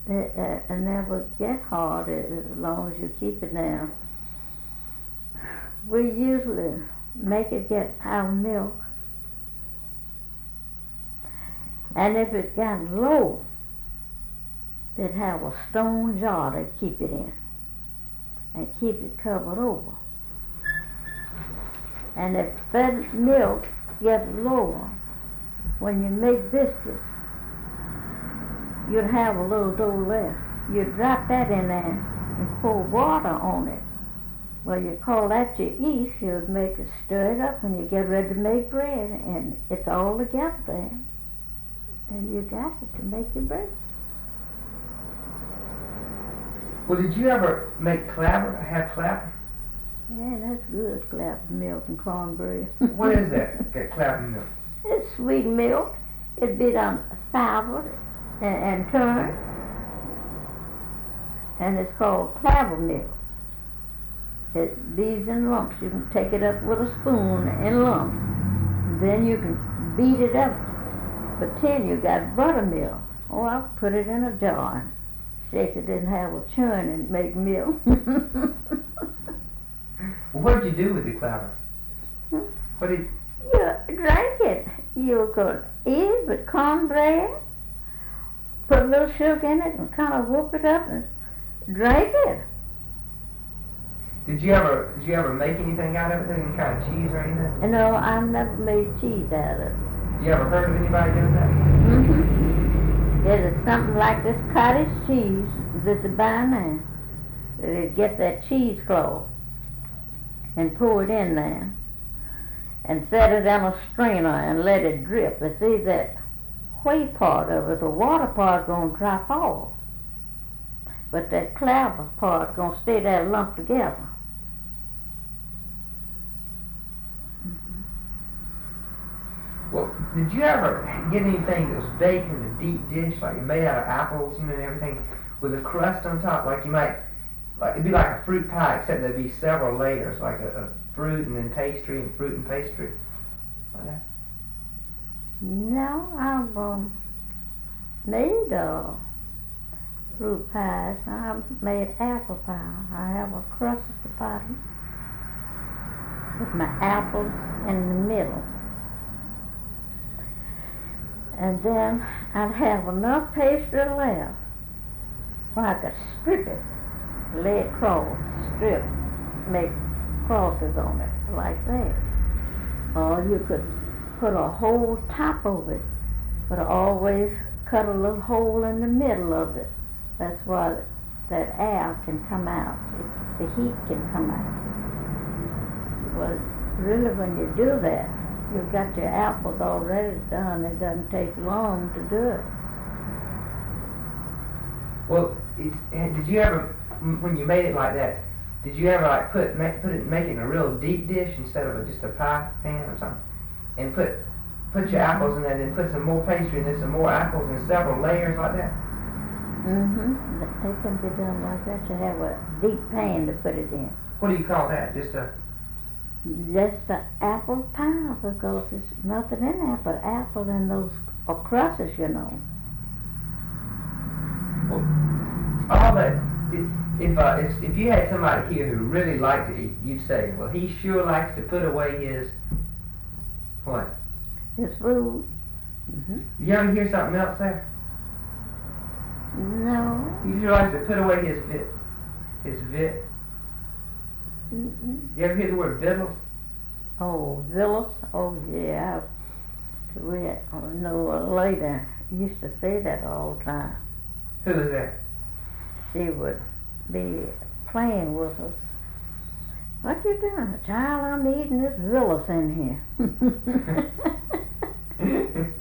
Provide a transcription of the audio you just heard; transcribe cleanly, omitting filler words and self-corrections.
It never get hard as long as you keep it down. We usually make it get our milk, and if it got low, they'd have a stone jar to keep it in and keep it covered over. And if that milk gets lower, when you make biscuits, you'd have a little dough left. You'd drop that in there and pour water on it. Well, you call that your yeast. You'd make it, stir it up when you get ready to make bread, and it's all together there. And you got it to make your bread. Well, did you ever make clabber? Have clabber? Yeah, that's good, clabber milk and cornbread. What is that clabber milk? It's sweet milk. It'd be done soured and turned, and it's called clabber milk. It bees in lumps. You can take it up with a spoon in lumps. Then you can beat it up. Pretend you got buttermilk. Oh, I'll put it in a jar and shake it and have a churn and make milk. Well, what did you do with the clabber? What did You drank it. You could eat it with cornbread, put a little sugar in it and kind of whoop it up and drink it. Did you ever make anything out of it? Any kind of cheese or anything? You know, I've never made cheese out of it. You ever heard of anybody doing that? Mm-hmm. It's something like this cottage cheese that you buy now. They get that cheesecloth and pour it in there and set it on a strainer and let it drip. You see, that whey part of it, the water part, gonna drop off, but that clabber part gonna stay there lumped together. Well, did you ever get anything that was baked in a deep dish, like made out of apples and everything, with a crust on top? Like you might, like it'd be like a fruit pie, except there'd be several layers, like a fruit and then pastry and fruit and pastry, like that. No, I've made fruit pies. I've made apple pie. I have a crust at the bottom with my apples in the middle. And then I'd have enough pastry left where I could strip it, lay it across, strip, make crosses on it like that. Or you could put a whole top of it, but always cut a little hole in the middle of it. That's why that air can come out, the heat can come out. Well, really when you do that, you've got your apples already done. It doesn't take long to do it. Well, did you ever, when you made it like that, did you ever like make it in a real deep dish instead of just a pie pan or something, and put your apples in there, and then put some more pastry and then some more apples in several layers like that? Mm-hmm. It can be done like that. You have a deep pan to put it in. What do you call that? Just an apple pie, because there's nothing in there but apple and those crushes, you know. Well, all that. If you had somebody here who really liked to eat, you'd say, well, he sure likes to put away his what? His food. Mm-hmm. You ever hear something else there? No. He sure likes to put away his vit. His vit. Mm-mm. You ever hear the word vittles? Oh, vittles? Oh, yeah. We know a lady used to say that all the time. Who is that? She would be playing with us. What you doing? Child, I'm eating this vittles in here.